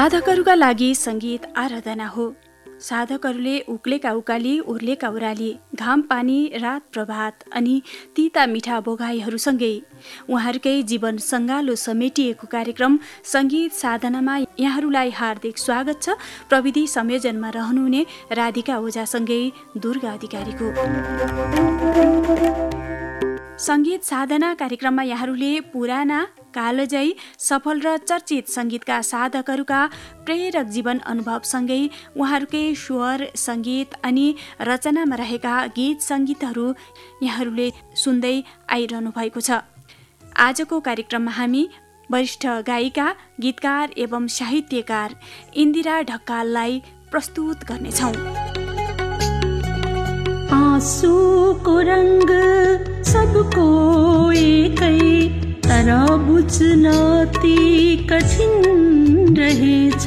साधकहरूका लागि सङ्गीत आराधना हो। साधकहरूले उक्लेका उकाली, उर्लेका ओह्राली, घाम पानी, रात प्रभात अनि तिता मिठा भोगाईहरूसँगै उहाँहरूकै जीवन सङ्गालो समेटिएको कार्यक्रम सङ्गीत साधनामा यहाँहरूलाई हार्दिक स्वागत छ। प्रविधि संयोजनमा रहनुहुने राधिका ओझासँगै दुर्गा अधिकारीको। सङ्गीत साधना कार्यक्रममा यहाँहरूले पुराना, कालजयी, सफल र चर्चित सङ्गीतका साधकहरूका प्रेरक जीवन अनुभवसँगै उहाँहरूकै स्वर, सङ्गीत अनि रचनामा रहेका गीत सङ्गीतहरू यहाँहरूले सुन्दै आइरहनु भएको छ। आजको कार्यक्रममा हामी वरिष्ठ गायिका, गीतकार एवं साहित्यकार इन्दिरा ढकाललाई प्रस्तुत गर्नेछौँ। आँसुको रंग सबको एकै, तर बुझ्न ती कठिन रहेछ।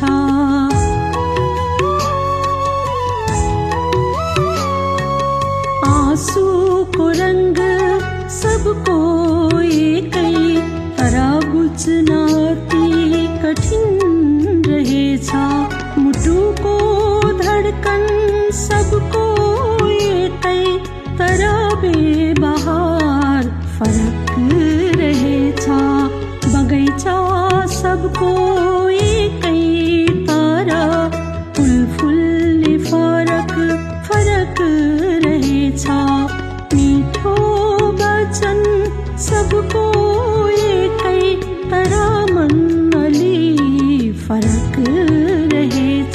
आँसुको रंग सबको एकै, तर बुझ्न ती कठिन रहेछ। मुटुको धडकन सबको एकै, तर बेबहार फरक रहेछ। बगैँचा सबको एकै, तर फुलले फरक फरक रहेछ। मिठो वचन सबको एकै, तर मन अलि फरक रहेछ।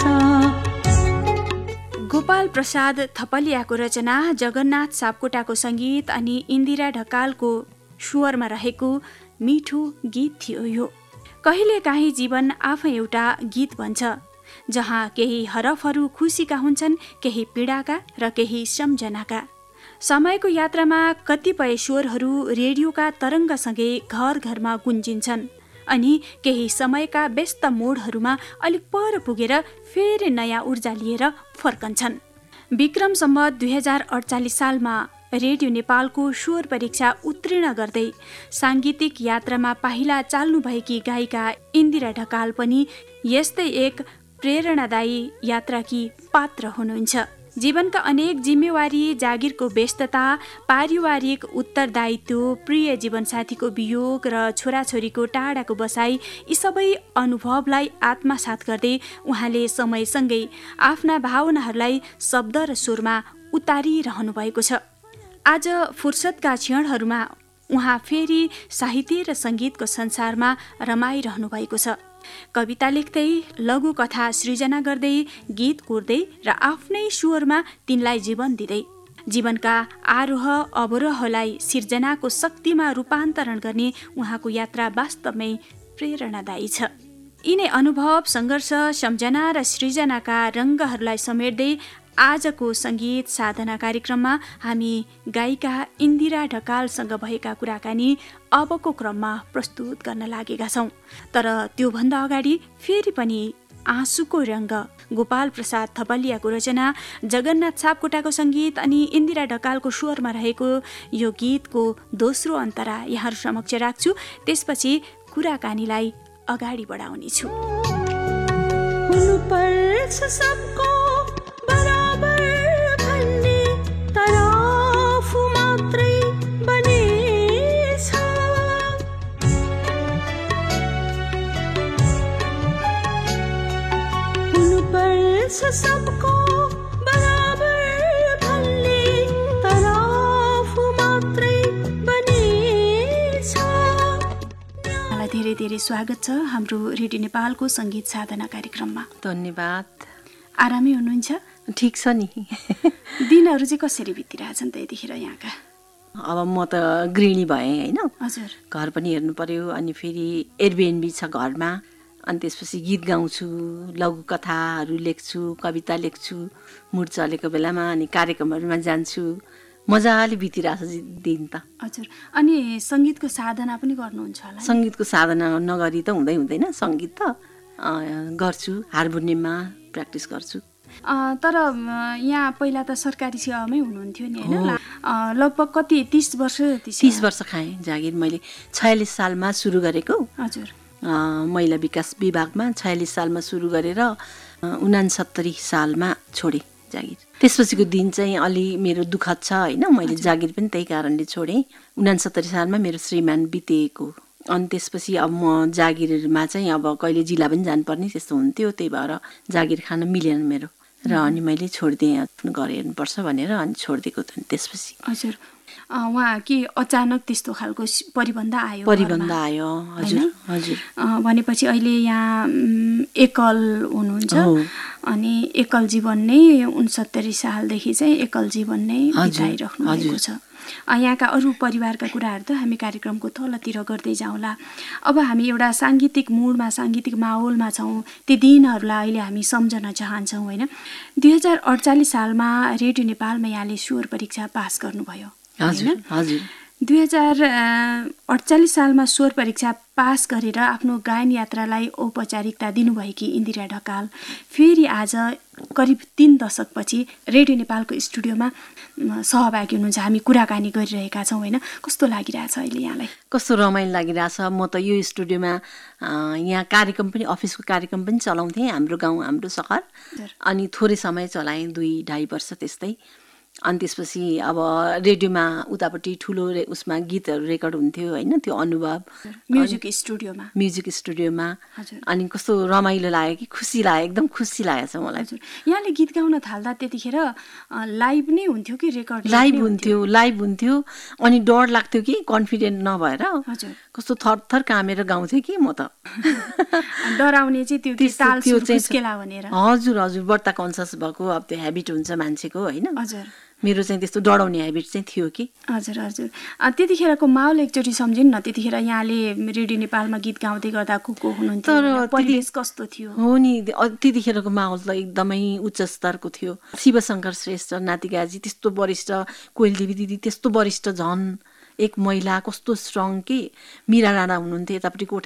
गोपाल प्रसाद थपलियाको रचना, जगन्नाथ सापकोटाको सङ्गीत अनि इन्दिरा ढकालको स्वरमा रहेको मिठो गीत थियो यो। कहिलेकाहीँ जीवन आफै एउटा गीत बन्छ, जहाँ केही हरफहरू खुसीका हुन्छन्, केही पीडाका र केही सम्झनाका। समयको यात्रामा कतिपय स्वरहरू रेडियोका तरङ्गसँगै घर घरमा गुन्जिन्छन् अनि केही समयका व्यस्त मोडहरूमा अलिक पर पुगेर फेरि नयाँ ऊर्जा लिएर फर्कन्छन्। विक्रम सम्वत 2048 सालमा रेडियो नेपालको स्वर परीक्षा उत्तीर्ण गर्दै साङ्गीतिक यात्रामा पाइला चाल्नुभएकी गायिका इन्दिरा ढकाल पनि यस्तै एक प्रेरणादायी यात्राकी पात्र हुनुहुन्छ। जीवनका अनेक जिम्मेवारी, जागिरको व्यस्तता, पारिवारिक उत्तरदायित्व, प्रिय जीवनसाथीको वियोग र छोराछोरीको टाढाको बसाई, यी सबै अनुभवलाई आत्मसात गर्दै उहाँले समयसँगै आफ्ना भावनाहरूलाई शब्द र स्वरमा उतारिरहनु भएको छ। आज फुर्सदका क्षणहरूमा उहाँ फेरि साहित्य र सङ्गीतको संसारमा रमाइरहनु भएको छ। कविता लेख्दै, लघुकथा सृजना गर्दै, गीत कोर्दै र आफ्नै स्वरमा तिनलाई जीवन दिँदै जीवनका आरोह अवरोहलाई सिर्जनाको शक्तिमा रूपान्तरण गर्ने उहाँको यात्रा वास्तवमै प्रेरणादायी छ। यिनै अनुभव, सङ्घर्ष, सम्झना र सृजनाका रङ्गहरूलाई समेट्दै आजको सङ्गीत साधना कार्यक्रममा हामी गायिका इन्दिरा ढकालसँग भएका कुराकानी अबको क्रममा प्रस्तुत गर्न लागेका छौँ। तर त्योभन्दा अगाडि फेरि पनि आँसुको रङ्ग, गोपाल प्रसाद थपलियाको रचना, जगन्नाथ सापकोटाको सङ्गीत अनि इन्दिरा ढकालको स्वरमा रहेको यो गीतको दोस्रो अन्तरा यहाँहरू समक्ष राख्छु। त्यसपछि कुराकानीलाई अगाडि बढाउनेछु। सबको बराबर भन्ने तराफ मात्रै बनेछ। मलाई धेरै धेरै स्वागत छ हाम्रो रेडियो नेपालको सङ्गीत साधना कार्यक्रममा। धन्यवाद। आरामै हुनुहुन्छ? ठिक छ नि। दिनहरू चाहिँ कसरी बितिरहेछन् त यतिखेर यहाँका? अब म त गृहिणी भएँ होइन। हजुर। घर पनि हेर्नु पर्यो, अनि फेरि एयरबिएनबी छ घरमा, अनि त्यसपछि गीत गाउँछु, लघुकथाहरू लेख्छु, कविता लेख्छु, मुड चलेको बेलामा, अनि कार्यक्रमहरूमा जान्छु। मजाले बितिरहेछ दिन त। हजुर। अनि सङ्गीतको साधना पनि गर्नुहुन्छ होला? सङ्गीतको साधना नगरी त हुँदैन। सङ्गीत त गर्छु, हार्मोनियममा प्र्याक्टिस गर्छु। तर यहाँ पहिला त सरकारी सेवामै हुनुहुन्थ्यो नि होइन? लगभग कति 30 वर्ष? 30 वर्ष खाएँ जागिर। मैले 46 सालमा सुरु गरेको। हजुर। महिला विकास विभागमा 46 सालमा सुरु गरेर 69 सालमा छोडेँ जागिर। त्यसपछिको दिन चाहिँ अलि मेरो दुःखद छ होइन, मैले जागिर पनि त्यही कारणले छोडेँ। 69 सालमा मेरो श्रीमान बितेको, अनि त्यसपछि अब म जागिरमा चाहिँ अब कहिले जिल्ला पनि जानुपर्ने त्यस्तो हुन्थ्यो, त्यही भएर जागिर खान मिलेन मेरो, र अनि मैले छोडिदिएँ, आफ्नो घर हेर्नुपर्छ भनेर अनि छोडिदिएको थिएँ। त्यसपछि हजुर उहाँ के अचानक त्यस्तो खालको परिबन्ध आयो? परिबन्ध आयो, हजुर हजुर। भनेपछि अहिले यहाँ एकल हुनुहुन्छ, अनि एकल जीवन नै 69 सालदेखि चाहिँ एकल जीवन नै बिताइराख्नु भएको छ। यहाँका अरू परिवारका कुराहरू त हामी कार्यक्रमको तलतिर गर्दै जाउँला। अब हामी एउटा साङ्गीतिक मुडमा, साङ्गीतिक माहौलमा छौँ, ती दिनहरूलाई अहिले हामी सम्झन चाहन्छौँ होइन। 2048 सालमा रेडियो नेपालमा यहाँले स्वर परीक्षा पास गर्नुभयो होइन? 2048 सालमा स्वर परीक्षा पास गरेर आफ्नो गायन यात्रालाई औपचारिकता दिनुभएकी इन्दिरा ढकाल फेरि आज करिब 3 दशकपछि रेडियो नेपालको स्टुडियोमा सहभागी हुनुहुन्छ। हामी कुराकानी गरिरहेका छौँ होइन। कस्तो लागिरहेछ अहिले यहाँलाई? कस्तो रमाइलो लागिरहेछ। म त यो स्टुडियोमा यहाँ कार्यक्रम पनि, अफिसको कार्यक्रम पनि चलाउँथेँ, हाम्रो गाउँ हाम्रो सहर, अनि थोरै समय चलाएँ, 2-2.5 वर्ष त्यस्तै। अनि त्यसपछि अब रेडियोमा उतापट्टि ठुलो उसमा गीतहरू रेकर्ड हुन्थ्यो होइन, त्यो अनुभव म्युजिक स्टुडियोमा। अनि कस्तो रमाइलो लाग्यो कि खुसी लाग्यो, एकदम खुसी लागेको छ मलाई। यहाँले गीत गाउन थाल्दा त्यतिखेर लाइभ नै हुन्थ्यो कि रेकर्ड? लाइभ हुन्थ्यो। अनि डर लाग्थ्यो कि कन्फिडेन्ट नभएर कस्तो थरथर कामेर गाउँथेँ कि म त। डराउने चाहिँ त्यो ताल सुस्केला भनेर। हजुर हजुर, बढ्ता कन्सियस भएको अब त्यो हेबिट हुन्छ मान्छेको होइन। हजुर, मेरो चाहिँ त्यस्तो डराउने हेबिट चाहिँ थियो कि। हजुर हजुर। त्यतिखेरको माहौल एकचोटि सम्झिनु न। त्यतिखेर यहाँले रेडियो नेपालमा गीत गाउँदै गर्दा को हुनुहुन्थ्यो, तर परिवेश कस्तो थियो? हो नि, त्यतिखेरको माहौल त एकदमै उच्च स्तरको थियो। शिवशङ्कर श्रेष्ठ नातिकाजी त्यस्तो वरिष्ठ, कोइलदेवी दिदी त्यस्तो वरिष्ठ, झन् एक महिला कस्तो स्ट्रङ कि। मीरा राणा हुनुहुन्थ्यो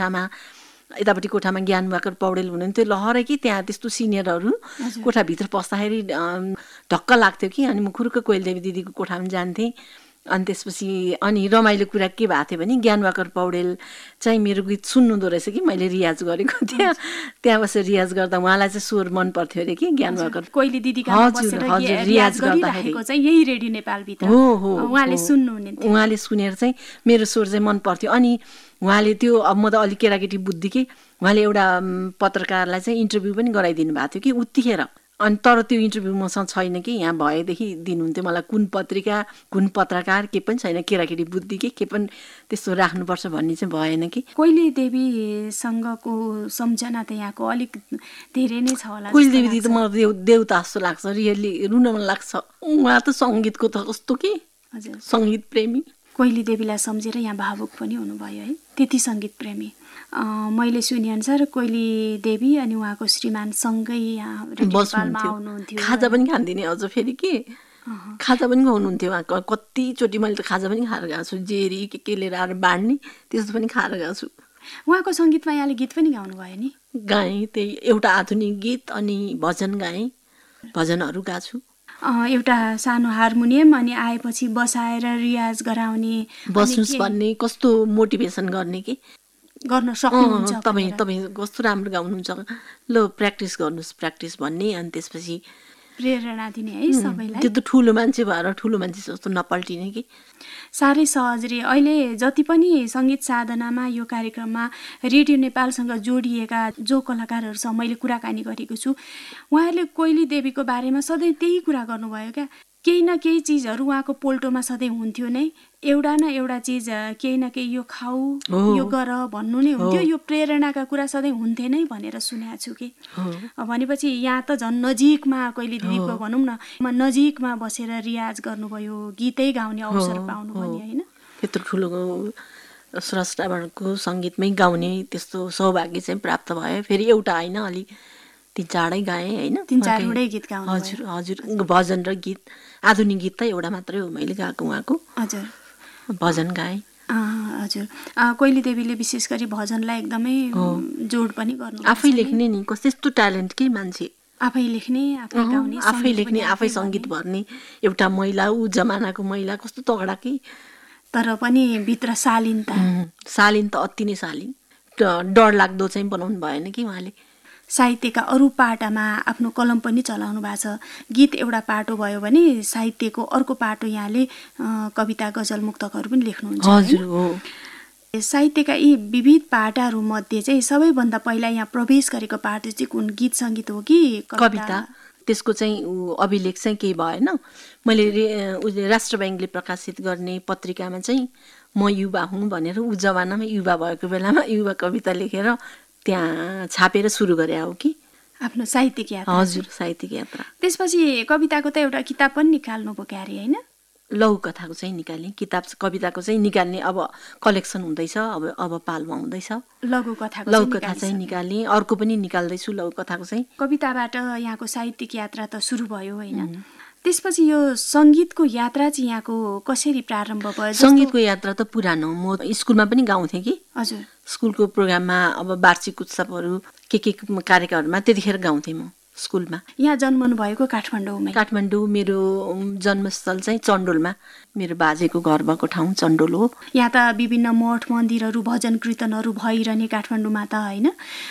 यतापट्टि कोठामा ज्ञानवाकर पौडेल हुनुहुन्थ्यो, लहरै कि त्यहाँ त्यस्तो सिनियरहरू कोठाभित्र पस्दाखेरि ढक्क लाग्थ्यो कि। अनि म खुरुक्क कोइलदेवी दिदीको कोठामा जान्थेँ। अनि त्यसपछि अनि रमाइलो कुरा के भएको थियो भने ज्ञानवाकर पौडेल चाहिँ मेरो गीत सुन्नुहुँदो रहेछ कि मैले रियाज गरेको थिएँ। त्यहाँ बसेर रियाज गर्दा उहाँलाई चाहिँ स्वर मन पर्थ्यो अरे कि ज्ञानवाकर कोइली दिदीका रियाज गरिरहेको चाहिँ यही रेडियो नेपालभित्र उहाँले सुन्नुहुन्थ्यो। उहाँले सुनेर चाहिँ मेरो स्वर चाहिँ मन पर्थ्यो। अनि उहाँले त्यो, अब म त अलिक केटाकेटी बुद्धि कि, उहाँले एउटा पत्रकारलाई चाहिँ इन्टरभ्यू पनि गराइदिनु भएको थियो कि उतिखेर। अनि तर त्यो इन्टरभ्यू मसँग छैन कि, यहाँ भएदेखि दिनुहुन्थ्यो मलाई, कुन पत्रिका कुन पत्रकार के पनि छैन, केटाकेटी बुद्धि के पनि त्यस्तो राख्नुपर्छ भन्ने चाहिँ भएन कि। कोइली देवीसँगको सम्झना त यहाँको अलिक धेरै नै छ होला। कोइली देवी दिदी त मलाई देउता जस्तो लाग्छ, रियली रुन मन लाग्छ। उहाँ त सङ्गीतको त कस्तो कि, सङ्गीत प्रेमी। कोइली देवीलाई सम्झेर यहाँ भावुक पनि हुनुभयो है, त्यति सङ्गीत प्रेमी। मैले सुनेअनुसार कोइली देवी अनि उहाँको श्रीमान सँगै यहाँ नेपालमा आउनुहुन्थ्यो। खाजा पनि खान्दिने अझ फेरि के, खाजा पनि खुवाउनुहुन्थ्यो उहाँ। कतिचोटि मैले त खाजा पनि खाएर गएको छु, जेरी के लिएर आएर बाँड्ने त्यस्तो पनि खाएर गएको छु। उहाँको सङ्गीतमा यहाँले गीत पनि गाउनुभयो नि? गाएँ, त्यही एउटा आधुनिक गीत अनि भजन गाएँ, भजनहरू गाएको छु। एउटा सानो हार्मोनियम, अनि आएपछि बसाएर रियाज गराउने, बस्नुहोस् भन्ने, कस्तो मोटिभेसन गर्ने कि गर्न सक्नुहुन्छ तपाईँ कस्तो राम्रो गाउनुहुन्छ, ल प्र्याक्टिस गर्नुहोस् प्र्याक्टिस भन्ने। अनि त्यसपछि प्रेरणा दिने है सबैलाई। त्यो त ठुलो मान्छे भएर ठुलो मान्छे जस्तो नपल्टिने कि। साह्रै सहज रे। अहिले जति पनि सङ्गीत साधनामा यो कार्यक्रममा रेडियो नेपालसँग जोडिएका जो कलाकारहरूसँग मैले कुराकानी गरेको छु, उहाँहरूले कोइली देवीको बारेमा सधैँ त्यही कुरा गर्नुभयो क्या। केही न केही चिजहरू उहाँको पोल्टोमा सधैँ हुन्थ्यो नै, एउटा न एउटा चिज केही न केही यो खाऊ यो गर भन्नु नै हुन्थ्यो। यो प्रेरणाका कुरा सधैँ हुन्थे नै भनेर सुनेको छु कि। भनेपछि यहाँ त झन् नजिकमा कोइली दिदीको भनौँ न नजिकमा बसेर रियाज गर्नुभयो, गीतै गाउने अवसर पाउनुभयो होइन। त्यत्रो ठुलो स्रष्टाको सङ्गीतमै गाउने त्यस्तो सौभाग्य चाहिँ प्राप्त भयो। फेरि एउटा होइन, अलि 3-4 गाएँ होइन, 3-4 गीत गाउनु। हजुर हजुर, भजन र गीत। आधुनिक गीत त एउटा मात्रै हो मैले गाएको उहाँको। हजुर, भजन गाएँ। हजुर, कोइली देवीले विशेष गरी भजनलाई एकदमै जोड पनि गर्नु। आफै लेख्ने नि, कस्तो ट्यालेन्ट के मान्छे, आफै लेख्ने आफै गाउने, आफै लेख्ने आफै सङ्गीत भर्ने एउटा महिला, ऊ जमानाको महिला, कस्तो तगडा कि। तर पनि भित्र शालीनता त अति नै शालीन। डरलाग्दो चाहिँ बनाउनु भएन कि उहाँले। साहित्यका अरू पाटामा आफ्नो कलम पनि चलाउनु भएको छ। गीत एउटा पाटो भयो भने साहित्यको अर्को पाटो यहाँले कविता गजल मुक्तकहरू पनि लेख्नुहुन्छ। हजुर हो। साहित्यका यी विविध पाटाहरू मध्ये चाहिँ सबैभन्दा पहिला यहाँ प्रवेश गरेको पाटो चाहिँ कुन, गीत सङ्गीत हो कि कविता? त्यसको चाहिँ अभिलेख चाहिँ केही भएन। मैले राष्ट्र ब्याङ्कले प्रकाशित गर्ने पत्रिकामा चाहिँ म युवा हुँ भनेर ऊ जमानामा युवा भएको बेलामा युवा कविता लेखेर त्यहाँ छापेर सुरु गरे हो कि आफ्नो साहित्यिक यात्रा। हजुर, साहित्यिक यात्रा। त्यसपछि कविताको त एउटा किताब पनि निकाल्नु पो क्यारे होइन? लघु कथाको चाहिँ निकाल्ने, किताब कविताको चाहिँ निकाल्ने अब कलेक्सन हुँदैछ, अब पालमा हुँदैछ। लघु कथा चाहिँ निकाल्ने, अर्को पनि निकाल्दैछु लघु कथाको चाहिँ। कविताबाट यहाँको साहित्यिक यात्रा त सुरु भयो होइन? त्यसपछि यो सङ्गीतको यात्रा चाहिँ यहाँको कसरी प्रारम्भ भयो? सङ्गीतको यात्रा त पुरानो, म स्कुलमा पनि गाउँथेँ कि। हजुर। स्कुलको प्रोग्राममा अब वार्षिक उत्सवहरू के कार्यक्रमहरूमा त्यतिखेर गाउँथेँ म स्कुलमा। यहाँ जन्मनु भएको काठमाडौँमै? काठमाडौँ। मेरो जन्मस्थल चाहिँ चण्डोलमा, मेरो बाजेको घर भएको ठाउँ चण्डोल हो। यहाँ त विभिन्न मठ मन्दिरहरू भजन कीर्तनहरू भइरहने काठमाडौँमा त होइन,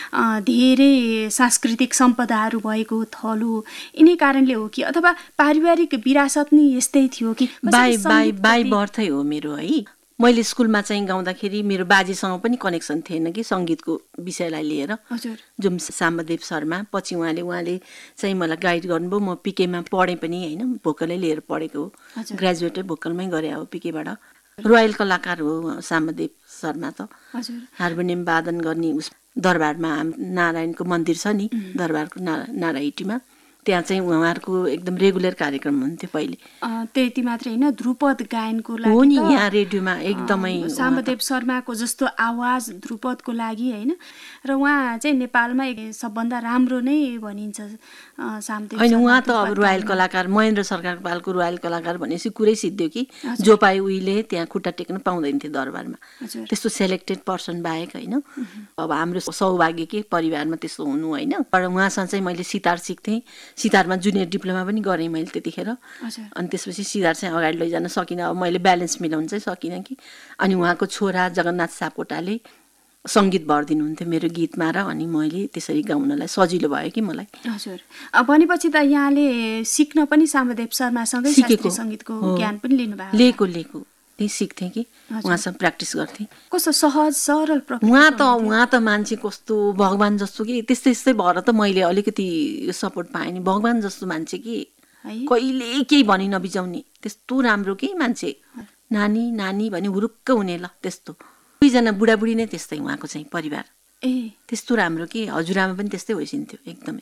धेरै सांस्कृतिक सम्पदाहरू भएको थल हो। यिनै कारणले हो कि अथवा पारिवारिक विरासत नै यस्तै थियो कि? बाई बर्थै हो मेरो है। मैले स्कुलमा चाहिँ गाउँदाखेरि मेरो बाजेसँग पनि कनेक्सन थिएन कि सङ्गीतको विषयलाई लिएर। हजुर। जुम सामदेव शर्मा, पछि उहाँले चाहिँ मलाई गाइड गर्नुभयो। म पिकेमा पढेँ पनि होइन, भोकलै लिएर पढेको हो। ग्रेजुएटै भोकलमै गरे हो पिकेबाट। रोयल कलाकार हो सामदेव शर्मा त। हजुर। हार्मोनियम वादन गर्ने दरबारमा नारायणको मन्दिर छ नि, दरबारको नारायणीमा, त्यहाँ चाहिँ उहाँहरूको एकदम रेगुलर कार्यक्रम हुन्थ्यो पहिले। त्यति मात्रै होइन, ध्रुपद गायनको लागि हो नि यहाँ रेडियोमा एकदमै सामदेव शर्माको जस्तो आवाज ध्रुपदको लागि होइन। र उहाँ चाहिँ नेपालमा सबभन्दा राम्रो नै भनिन्छ सामदेव। होइन, उहाँ त अब रोयल कलाकार, महेन्द्र सरकार पालको रोयल कलाकार भनेपछि कुरै सिद्धियो कि। जो पाए उहिले त्यहाँ खुट्टा टेक्न पाउँदैन थियो दरबारमा, त्यस्तो सेलेक्टेड पर्सन बाहेक होइन। अब हाम्रो सौभाग्य के परिवारमा त्यस्तो हुनु होइन। तर उहाँसँग चाहिँ मैले सितार सिक्थेँ। सितारमा जुनियर डिप्लोमा पनि गरेँ मैले त्यतिखेर। अनि त्यसपछि सितार चाहिँ अगाडि लैजान सकिनँ, अब मैले ब्यालेन्स मिलाउन चाहिँ सकिनँ कि। अनि उहाँको छोरा जगन्नाथ सापकोटाले सङ्गीत भरिदिनुहुन्थ्यो मेरो गीतमा र अनि मैले त्यसरी गाउनलाई सजिलो भयो कि मलाई। हजुर। भनेपछि त यहाँले सिक्न पनि सामदेव शर्मासँगै शास्त्रीय सङ्गीतको ज्ञान पनि लिनुभयो? लिएको त्यही सिक्थेँ कि, उहाँसँग प्र्याक्टिस गर्थेँ। कस्तो सहज सरल उहाँ त मान्छे कस्तो भगवान् जस्तो कि, त्यस्तै भएर त मैले अलिकति सपोर्ट पाएँ नि। भगवान् जस्तो मान्छे कि, कहिले केही भनि नबिजाउने, त्यस्तो राम्रो के मान्छे। नानी भने हुरुक्क हुने ल त्यस्तो। दुईजना बुढाबुढी नै त्यस्तै उहाँको चाहिँ परिवार। त्यस्तो राम्रो कि हजुरआमा पनि त्यस्तै होइसिन्थ्यो एकदमै।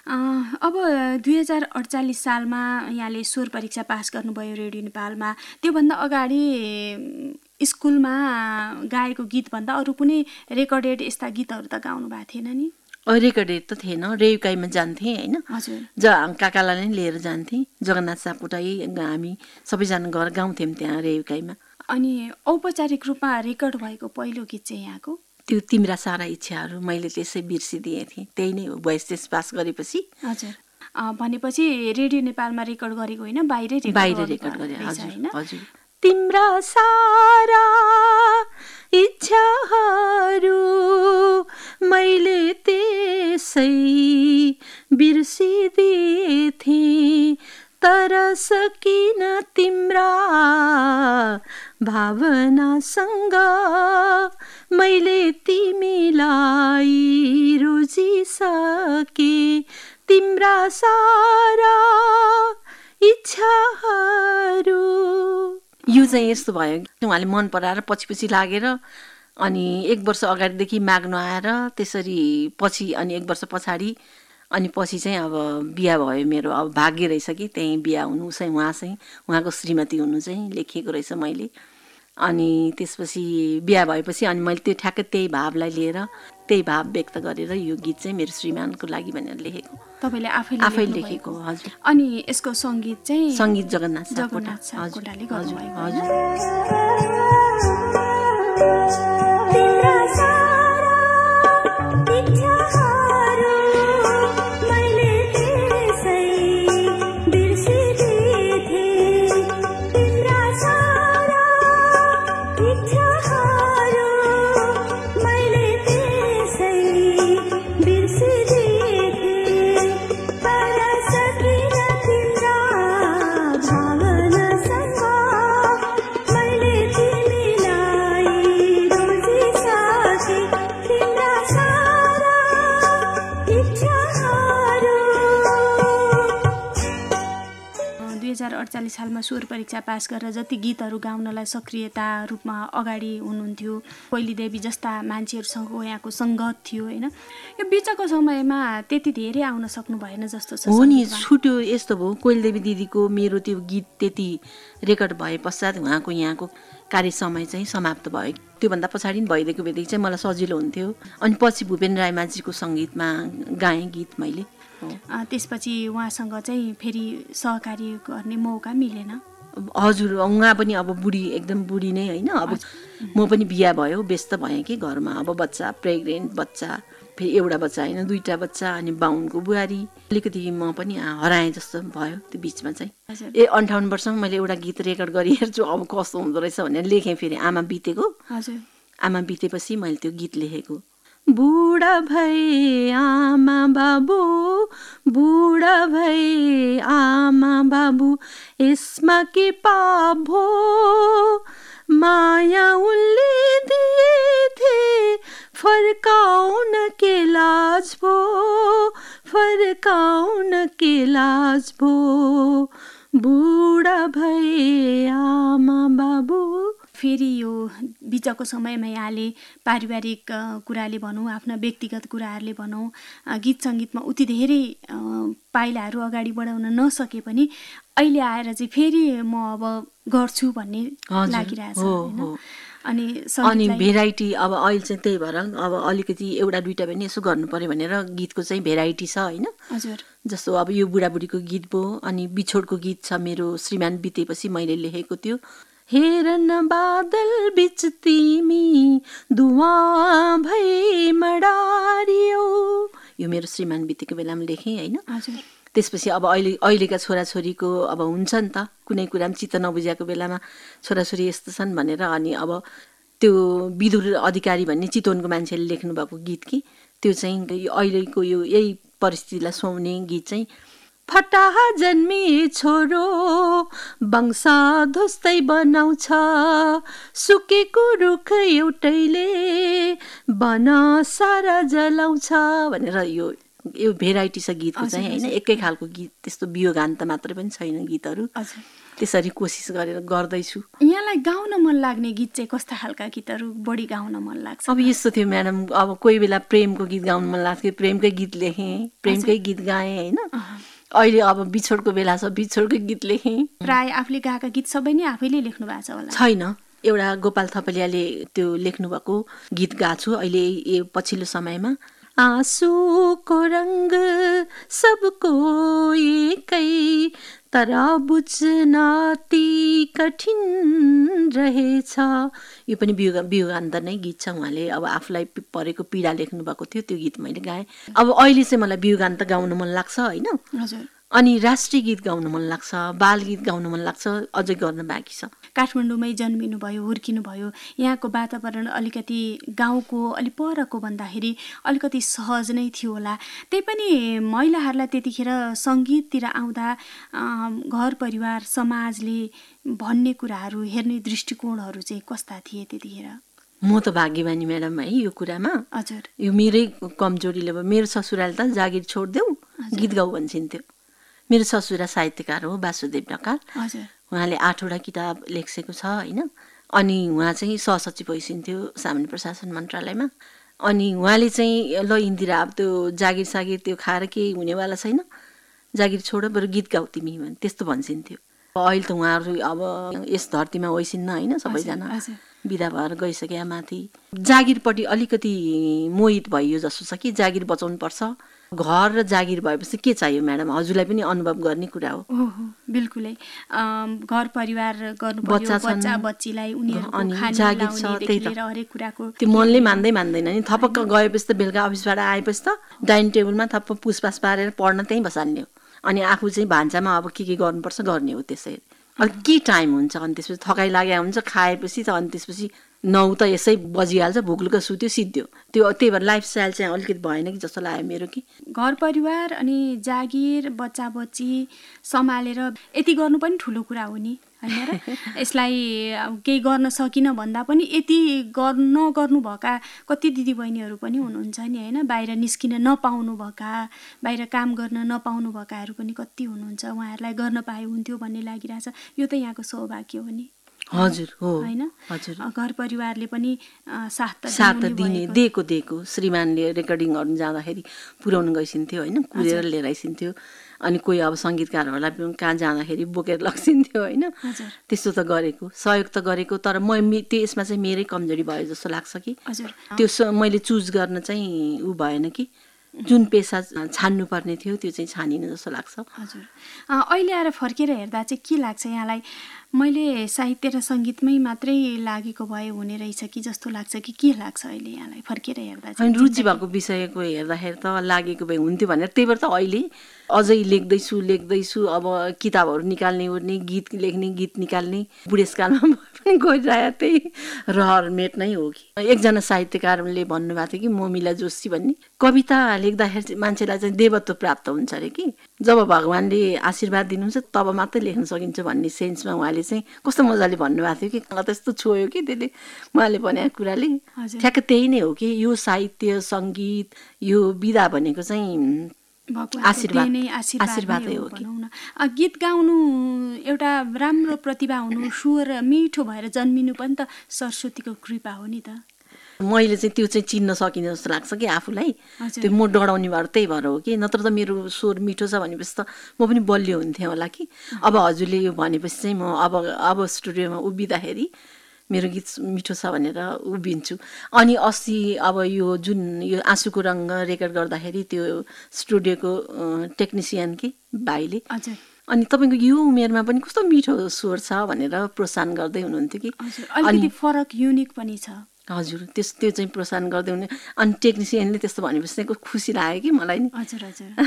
अब 2048 सालमा यहाँले स्वर परीक्षा पास गर्नुभयो रेडियो नेपालमा। त्योभन्दा अगाडि स्कुलमा गाएको गीतभन्दा अरू कुनै रेकर्डेड यस्ता गीतहरू त गाउनु भएको थिएन नि? रेकर्डेड त थिएन, रेउकाईमा जान्थेँ होइन। काकालाई नै लिएर जान्थेँ, जगन्नाथ सापकोटाई हामी सबैजना गएर गाउँथ्यौँ त्यहाँ रेउकाईमा। अनि औपचारिक रूपमा रेकर्ड भएको पहिलो गीत चाहिँ यहाँको? त्यो तिम्रा सारा इच्छाहरू मैले त्यसै बिर्सिदिएँ थिएँ, त्यही नै हो। भोइस टेस्ट पास गरेपछि। हजुर। भनेपछि रेडियो नेपालमा रेकर्ड गरेको होइन, बाहिरै रेकर्ड गरे। हजुर। तिम्रा सारा इच्छाहरू मैले त्यसै बिर्सिदिएँ थिएँ, तर सकिन तिम्रा भावनासँग मैले तिमीलाई रोजिसके। तिम्रा सारा इच्छाहरू। यो चाहिँ यस्तो भयो, उहाँले मन पराएर पछि लागेर अनि 1 वर्ष अगाडिदेखि माग्नु आएर त्यसरी पछि अनि 1 वर्ष पछाडि अनि पछि चाहिँ अब बिहा भयो मेरो। अब भाग्य रहेछ कि त्यहीँ बिहा हुनु चाहिँ उहाँको श्रीमती हुनु चाहिँ लेखिएको रहेछ मैले। अनि त्यसपछि बिहा भएपछि अनि मैले त्यो ठ्याक्कै त्यही भावलाई लिएर त्यही भाव व्यक्त गरेर यो गीत चाहिँ मेरो श्रीमानको लागि भनेर लेखेको। तपाईँले आफै लेखेको? हजुर। अनि यसको सङ्गीत चाहिँ? सङ्गीत जगन्नाथ सापकोटाले गर्नुभएको। हजुर। 2048 सालमा स्वर परीक्षा पास गरेर जति गीतहरू गाउनलाई सक्रियता रूपमा अगाडि हुनुहुन्थ्यो, कोइली देवी जस्ता मान्छेहरूसँग यहाँको सङ्गत थियो होइन, यो बिचको समयमा त्यति धेरै आउन सक्नु भएन जस्तो छ। हो नि, छुट्यो। यस्तो भयो, कोइली देवी दिदीको मेरो त्यो गीत त्यति रेकर्ड भए पश्चात उहाँको यहाँको कार्य समय चाहिँ समाप्त भयो। त्योभन्दा पछाडि भइदिएको भएदेखि चाहिँ मलाई सजिलो हुन्थ्यो। अनि पछि भूपेन रायमाझीको सङ्गीतमा गाएँ गीत मैले। त्यसपछि उहाँसँग चाहिँ फेरि सहकार्य गर्ने मौका मिलेन? हजुर, उहाँ पनि अब बुढी, एकदम बुढी नै होइन। अब म पनि बिहा भयो, व्यस्त भएँ कि घरमा। अब बच्चा, प्रेग्नेन्ट बच्चा, फेरि एउटा बच्चा होइन, 2टा बच्चा, अनि बाहुनको बुहारी, अलिकति म पनि हराएँ जस्तो भयो त्यो बिचमा चाहिँ। 58 वर्षमा मैले एउटा गीत रेकर्ड गरिहेर्छु अब कस्तो हुँदो रहेछ भनेर लेखेँ। फेरि आमा बितेको, आमा बितेपछि मैले त्यो गीत लेखेको। बुढा भए आमा बाबु, बुढा भए आमा बाबु, यसमा के पाप भो, माया उनले दिए, फर्काउन के लाज भो, फर्काउन के लाज भो, बुढा भए आमा बाबु। फेरि यो बिचको समयमा यहाँले पारिवारिक कुराले भनौँ, आफ्ना व्यक्तिगत कुराहरूले भनौँ, गीत सङ्गीतमा उति धेरै पाइलाहरू अगाडि बढाउन नसके पनि अहिले आएर चाहिँ फेरि म अब गर्छु भन्ने लागिरहेछ होइन। अनि भेराइटी अब अहिले चाहिँ त्यही भएर अब अलिकति एउटा दुइटा पनि यसो गर्नु पर्यो भनेर गीतको चाहिँ भेराइटी छ होइन। हजुर, जस्तो अब यो बुढाबुढीको गीत भयो, अनि बिछोडको गीत छ मेरो, श्रीमान बितेपछि मैले लेखेको थियो। हेर न बादल बिच तिमी धुवाँ भई मडारियो, यो मेरो श्रीमान बितेको बेलामा लेखेँ होइन। त्यसपछि अब अहिलेका छोराछोरीको अब हुन्छ नि त, कुनै कुरा पनि चित्त नबुझेको बेलामा छोराछोरी यस्तो छन् भनेर, अनि अब त्यो विदुर अधिकारी भन्ने चितवनको मान्छेले लेख्नु भएको गीत कि त्यो चाहिँ अहिलेको यो यही परिस्थितिलाई सुहाउने गीत चाहिँ। फटाहा जन्मी छोरो वंश ध्वस्तै बनाउँछ, सुकेको रुख एउटैले बन सारा जलाउँछ भनेर यो भेराइटी छ गीतको चाहिँ होइन। एकै खालको गीत, त्यस्तो वियोगान्त मात्रै पनि छैन गीतहरू। त्यसरी कोसिस गरेर गर्दैछु। यहाँलाई गाउन मन लाग्ने गीत चाहिँ कस्ता खालका गीतहरू बढी गाउन मन लाग्छ? अब यस्तो थियो म्याडम, अब कोही बेला प्रेमको गीत गाउन मन लाग्थ्यो, प्रेमकै गीत लेखेँ, प्रेमकै गीत गाएँ होइन। अहिले अब बिछोडको बेला छ, बिछोडकै गीत लेखेँ। प्राय आफूले गाएका गीत सबै नै आफैले लेख्नु भएको छ होला? छैन, एउटा गोपाल थपलियाले त्यो लेख्नु भएको गीत गाछु अहिले यो पछिल्लो समयमा। आँसुको रंग सबको एकै, तर बुझ्न अति कठिन रहेछ, यो पनि वियोगान्त नै गीत छ। उहाँले अब आफूलाई परेको पीडा लेख्नु भएको थियो, त्यो गीत मैले गाएँ। अब अहिले चाहिँ मलाई वियोगान्त गाउन मन लाग्छ होइन। हजुर, अनि राष्ट्रिय गीत गाउन मन लाग्छ, बाल गीत गाउन मन लाग्छ, अझै गर्न बाँकी छ। काठमाडौँमै जन्मिनु भयो, हुर्किनु भयो, यहाँको वातावरण अलिकति गाउँको अलि परको भन्दाखेरि अलिकति सहज नै थियो होला। त्यही पनि महिलाहरूलाई त्यतिखेर सङ्गीततिर आउँदा घर परिवार समाजले भन्ने कुराहरू हेर्ने दृष्टिकोणहरू चाहिँ कस्ता थिए त्यतिखेर? म त भाग्यमानी म्याडम है यो कुरामा। हजुर, यो मेरै कमजोरीले भयो। मेरो ससुराले त जागिर छोडिदेऊ गीत गाऊ भन्छन्थ्यो। मेरो ससुरा साहित्यकार हो, वासुदेव ढकाल। उहाँले 8वटा किताब लेखेको छ होइन। अनि उहाँ चाहिँ सहसचिव भइसक्यो सामान्य प्रशासन मन्त्रालयमा। अनि उहाँले चाहिँ ल इन्दिरा अब त्यो जागिर सागिर त्यो खाएर केही हुनेवाला छैन, जागिर छोड बरु गीत गाउ तिमी भने त्यस्तो भन्छन्थ्यो। अहिले त उहाँहरू अब यस धरतीमा होइसिन्न होइन, सबैजना बिदा भएर गइसक्या माथि। जागिरपट्टि अलिकति मोहित भइयो जस्तो छ कि जागिर बचाउनु पर्छ। घर र जागिर भएपछि के चाहियो म्याडम, हजुरलाई पनि अनुभव गर्ने कुरा हो। बिल्कुलै, घर परिवार गर्नु पर्यो, बच्चा बच्चीलाई उनीहरूको खाना लाउनेदेखि लिएर हरेक कुराको त्यो मनले मान्दैन नि। थपक्क गएपछि त बेलुका अफिसबाट आएपछि त डाइनिङ टेबलमा थप्प पुसपास पारेर पढ्न त्यहीँ बसाल्ने हो। अनि आफू चाहिँ भान्सामा अब के गर्नुपर्छ गर्ने हो। त्यसै अब के टाइम हुन्छ, अनि त्यसपछि थकाइ लाग्या हुन्छ, खाएपछि त अनि त्यसपछि 9 त यसै बजिहाल्छ, भुक्लुक सुत्यो सिद्धो। त्यही भएर लाइफस्टाइल चाहिँ अलिकति भएन कि जस्तो लाग्यो मेरो कि। घर परिवार अनि जागिर बच्चा बच्ची सम्हालेर यति गर्नु पनि ठुलो कुरा हो नि होइन र? यसलाई केही गर्न सकिनँ भन्दा पनि यति नगर्नुभएका कति दिदीबहिनीहरू पनि हुनुहुन्छ नि होइन, बाहिर निस्किन नपाउनुभएका, बाहिर काम गर्न नपाउनुभएकाहरू पनि कति हुनुहुन्छ। उहाँहरूलाई गर्न पाए हुन्थ्यो भन्ने लागिरहेछ। यो त यहाँको सौभाग्य हो नि। हजुर हो होइन, हजुर। घर परिवारले पनि साथ दिएको श्रीमानले रेकर्डिङ गर्नु जाँदाखेरि पुर्याउनु गइसिन्थ्यो होइन, कुरेर लिएर आइसिन्थ्यो। अनि कोही अब सङ्गीतकारहरूलाई पनि कहाँ जाँदाखेरि बोकेर लग्सिन्थ्यो होइन। त्यस्तो त गरेको, सहयोग त गरेको, तर त्यो यसमा चाहिँ मेरै कमजोरी भयो जस्तो लाग्छ कि त्यो मैले चुज गर्न चाहिँ भएन कि जुन पेसा छान्नु पर्ने थियो त्यो चाहिँ छानिनु जस्तो लाग्छ। हजुर, अहिले आएर फर्केर हेर्दा चाहिँ के लाग्छ यहाँलाई? मैले साहित्य र सङ्गीतमै मात्रै लागेको भए हुने रहेछ कि जस्तो लाग्छ कि के लाग्छ अहिले यहाँलाई फर्केर हेर्दा चाहिँ? रुचि भएको विषयको हेर्दाखेरि त लागेको भए हुन्थ्यो भनेर, त्यही भएर त अहिले अझै लेख्दैछु। अब किताबहरू निकाल्ने ओर्ने, गीत लेख्ने, गीत निकाल्ने, बुढेसकालमा पनि गइरहेको त्यही रहर मेट्नै हो कि। एकजना साहित्यकारले भन्नुभएको थियो कि मोमिला जोशी भन्ने, कविता लेख्दाखेरि मान्छेलाई चाहिँ देवत्व प्राप्त हुन्छ अरे कि, जब भगवान्ले आशीर्वाद दिनुहुन्छ तब मात्रै लेख्न सकिन्छ भन्ने सेन्समा उहाँले चाहिँ कस्तो मजाले भन्नुभएको थियो कि, मलाई त्यस्तो छोयो कि त्यसले उहाँले भनेको कुराले। ठ्याक्क त्यही नै हो कि यो साहित्य सङ्गीत यो विधा भनेको चाहिँ आशीर्वादै हो कि। गीत गाउनु एउटा राम्रो प्रतिभा हुनु, स्वर मिठो भएर जन्मिनु पनि त सरस्वतीको कृपा हो नि त। मैले चाहिँ त्यो चाहिँ चिन्न सकिने जस्तो लाग्छ कि आफूलाई, त्यो म डराउने भएर त्यही भएर हो कि, नत्र त मेरो स्वर मिठो छ भनेपछि त म पनि बलियो हुन्थेँ होला कि। अब हजुरले यो भनेपछि चाहिँ म अब स्टुडियोमा उभिँदाखेरि मेरो गीत मिठो छ भनेर उभिन्छु। अनि अस्ति अब यो जुन यो आँसुको रङ्ग रेकर्ड गर्दाखेरि त्यो स्टुडियोको टेक्निसियन कि भाइले अनि तपाईँको यो उमेरमा पनि कस्तो मिठो स्वर छ भनेर प्रोत्साहन गर्दै हुनुहुन्थ्यो कि। अलिकति फरक युनिक पनि छ। हजुर, त्यो चाहिँ प्रोत्साहन गर्दै हुने। अनि टेक्निसियनले त्यस्तो भनेपछि चाहिँ खुसी लाग्यो कि मलाई नि। हजुर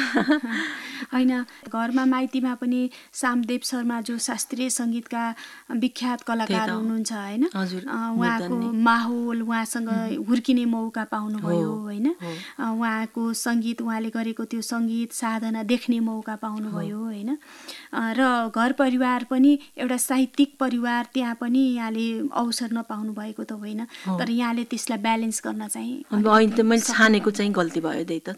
होइन, घरमा माइतीमा पनि सामदेव शर्मा जो शास्त्रीय सङ्गीतका विख्यात कलाकार हुनुहुन्छ होइन, उहाँको माहौल, उहाँसँग हुर्किने मौका पाउनुभयो होइन, उहाँको सङ्गीत, उहाँले गरेको त्यो सङ्गीत साधना देख्ने मौका पाउनुभयो होइन, र घर परिवार पनि एउटा साहित्यिक परिवार, त्यहाँ पनि यहाँले अवसर नपाउनु भएको त होइन, तर यहाँले त्यसलाई ब्यालेन्स गर्न चाहिँ अहिले त मैले छानेको चाहिँ गल्ती भयो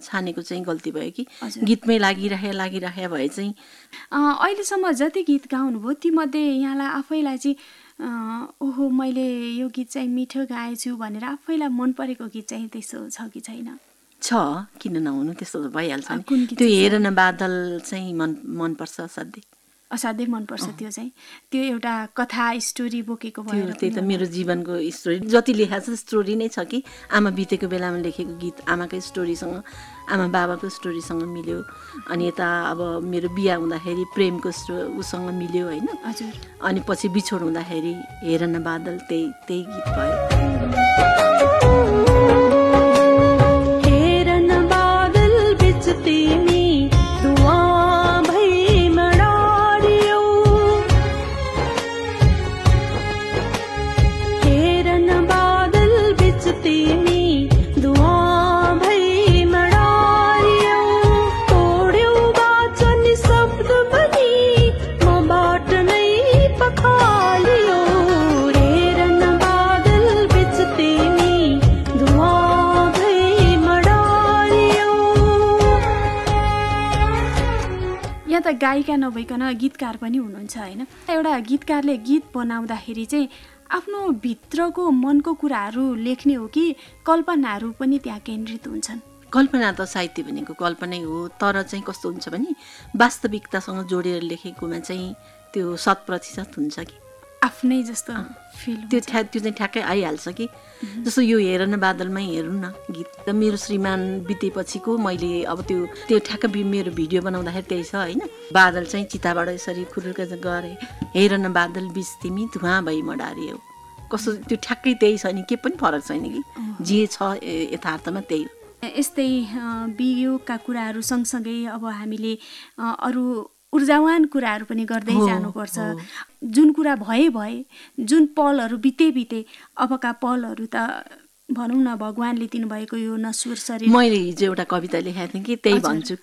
कि गीतमै लागिरहे भए चाहिँ। अहिलेसम्म जति गीत गाउनुभयो तीमध्ये यहाँलाई आफैलाई चाहिँ ओहो मैले यो गीत चाहिँ मिठो गाएछु भनेर आफैलाई मन परेको गीत चाहिँ त्यस्तो छ कि छैन? छ, किन नहुनु, त्यस्तो त भइहाल्छ नि। त्यो हेर न बादल चाहिँ मनपर्छ, असाध्यै मनपर्छ। त्यो चाहिँ त्यो एउटा कथा स्टोरी बोकेको भयो। त्यही त मेरो जीवनको स्टोरी, जति लेखाएको छ स्टोरी नै छ कि। आमा बितेको बेलामा लेखेको गीत आमाकै स्टोरीसँग, आमा बाबाको स्टोरीसँग मिल्यो। अनि यता अब मेरो बिहा हुँदाखेरि प्रेमको उसँग मिल्यो होइन। अनि पछि बिछोड हुँदाखेरि हेर न बादल त्यही गीत भयो। गायिका नभइकन गीतकार पनि हुनुहुन्छ होइन। एउटा गीतकारले गीत बनाउँदाखेरि चाहिँ आफ्नो भित्रको मनको कुराहरू लेख्ने हो कि कल्पनाहरू पनि त्यहाँ केन्द्रित हुन्छन्? कल्पना त साहित्य भनेको कल्पनै हो, तर चाहिँ कस्तो हुन्छ भने वास्तविकतासँग जोडेर लेखेकोमा चाहिँ त्यो 100% हुन्छ कि आफ्नै जस्तो फिल, त्यो चाहिँ ठ्याक्कै आइहाल्छ कि। जस्तो यो हेर न बादलमै हेरौँ न गीत त मेरो श्रीमान बितेपछिको मैले अब त्यो ठ्याक्क मेरो भिडियो बनाउँदाखेरि त्यही छ होइन। बादल चाहिँ चिताबाट यसरी खुरुर्क गरे, हेर न बादल बिच तिमी धुवा भई मडारियो, कस्तो त्यो ठ्याक्कै त्यही छ नि, के पनि फरक छैन कि, जे छ यथार्थमा त्यही हो। यस्तै वियोगका कुराहरू सँगसँगै अब हामीले अरू ऊर्जावान कुराहरू पनि गर्दै जानुपर्छ। जुन कुरा भए जुन पलहरू बिते अबका पलहरू त भनौँ न भगवान्ले दिनुभएको यो नश्वर शरीर। मैले हिजो एउटा कविता लेखेको थिएँ कि त्यही भन्छु कि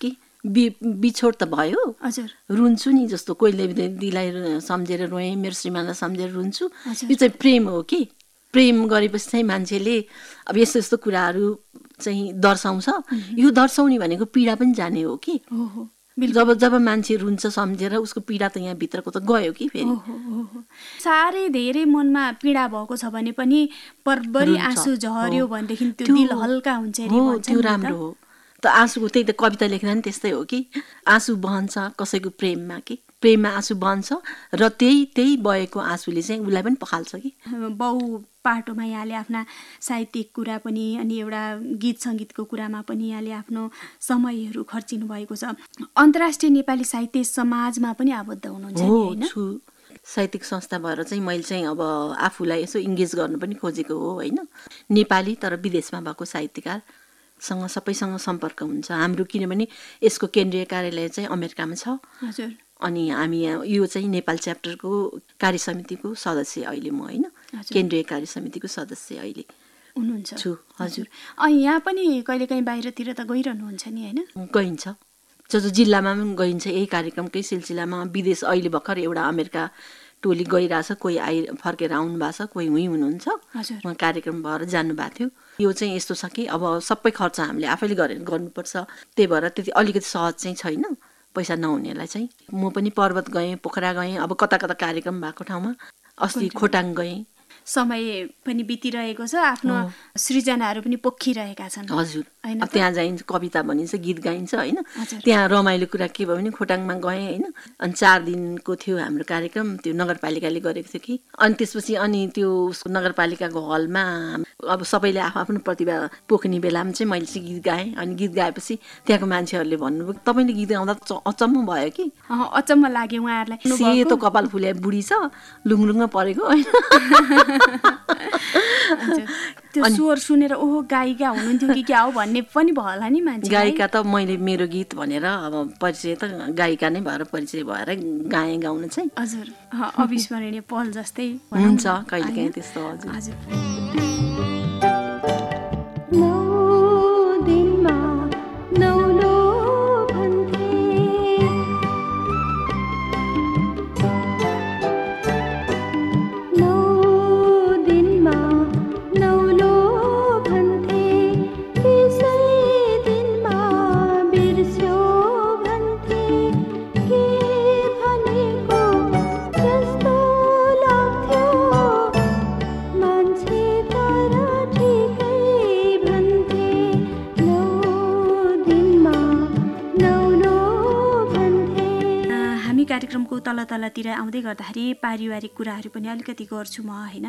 बिछोड त भयो, हजुर रुन्छु नि, जस्तो कोहीले दिदीलाई सम्झेर रोएँ, मेरो श्रीमानलाई सम्झेर रुन्छु, हजुर। यो चाहिँ प्रेम हो कि। प्रेम गरेपछि चाहिँ मान्छेले अब यस्तो यस्तो कुराहरू चाहिँ दर्शाउँछ, यो दर्शाउने भनेको पीडा पनि जाने हो कि। ओहो जब जब मान्छे रुन्छ सम्झेर उसको पीडा त यहाँ भित्रको त गयो कि फेरि। ओहो साह्रै धेरै मनमा पीडा भएको छ भने पनि परबरी आँसु झर्यो भनेदेखि त्यो दिल हल्का हुन्छ अरे हो, भन्छन् त्यो नि त। राम्रो हो। त आँसुको त्यही त कविता लेख्दा नि त्यस्तै हो कि, आँसु बहन्छ कसैको प्रेममा कि, प्रेममा आँसु बहन्छ र त्यही बहेको आँसुले चाहिँ उसलाई पनि पखाल्छ कि। बहु पाटोमा यहाँले आफ्ना साहित्यिक कुरा पनि अनि एउटा गीत सङ्गीतको कुरामा पनि यहाँले आफ्नो समयहरू खर्चिनु भएको छ। अन्तर्राष्ट्रिय नेपाली साहित्य समाजमा पनि आबद्ध हुनुहुन्छ नि, हो होइन? छु। साहित्यिक संस्था भएर चाहिँ मैले चाहिँ अब आफूलाई यसो इङ्गेज गर्नु पनि खोजेको हो, होइन। नेपाली तर विदेशमा भएको साहित्यकारसँग सबैसँग सम्पर्क हुन्छ हाम्रो, किनभने यसको केन्द्रीय कार्यालय चाहिँ अमेरिकामा छ। हजुर अनि हामी यो चाहिँ नेपाल च्याप्टरको कार्य समितिको सदस्य अहिले म, होइन, हजुर। केन्द्रीय कार्य समितिको सदस्य अहिले हुनुहुन्छ छु। हजुर। यहाँ पनि कहिलेकाहीँ बाहिरतिर त गइरहनुहुन्छ नि, होइन? गइन्छ, जो जिल्लामा पनि गइन्छ यही कार्यक्रमकै सिलसिलामा। विदेश अहिले भर्खर एउटा अमेरिका टोली गइरहेछ, कोही फर्केर आउनु भएको छ, कोही उहीँ हुनुहुन्छ, हजुर उहाँ कार्यक्रम भएर जानुभएको थियो। यो चाहिँ यस्तो छ कि अब सबै खर्च हामीले आफैले गर्नुपर्छ, त्यही भएर त्यति अलिकति सहज चाहिँ छैन पैसा नहुनेलाई चाहिँ। म पनि पर्वत गएँ, पोखरा गएँ, अब कता कता कार्यक्रम भएको ठाउँमा, अस्ति खोटाङ गएँ। समय पनि बितिरहेको छ, आफ्नो सृजनाहरू पनि पोखिरहेका छन्। हजुर, होइन अब त्यहाँ जाइन्छ, कविता भनिन्छ, गीत गाइन्छ, होइन। हजुर। त्यहाँ रमाइलो कुरा के भयो भने खोटाङमा गएँ, होइन, अनि 4 दिनको थियो हाम्रो कार्यक्रम, त्यो नगरपालिकाले गरेको थियो कि। अनि त्यसपछि अनि त्यो उसको नगरपालिकाको हलमा अब सबैले आफ्नो प्रतिभा पोख्ने बेलामा चाहिँ मैले चाहिँ गीत गाएँ। अनि गीत गाएपछि त्यहाँको मान्छेहरूले भन्नुभयो तपाईँले गीत गाउँदा अचम्म भयो कि, अचम्म लाग्यो उहाँहरूलाई। सेतो कपाल फुल्या बुढी छ, लुङलुङ्ग परेको, होइन। त्यो स्वर सुनेर ओहो गायिका हुनुहुन्थ्यो कि क्या हो भन्ने पनि भयो होला नि मान्छे। गायिका त मैले मेरो गीत भनेर अब परिचय त गायिका नै भएर परिचय भएर गाएँ, गाउन चाहिँ। हजुर अविस्मरणीय पल जस्तै हुन्छ कहिलेकाहीँ त्यस्तो। हजुर हजुर कार्यक्रमको तलतिर आउँदै गर्दाखेरि पारिवारिक कुराहरू पनि अलिकति गर्छु म, होइन।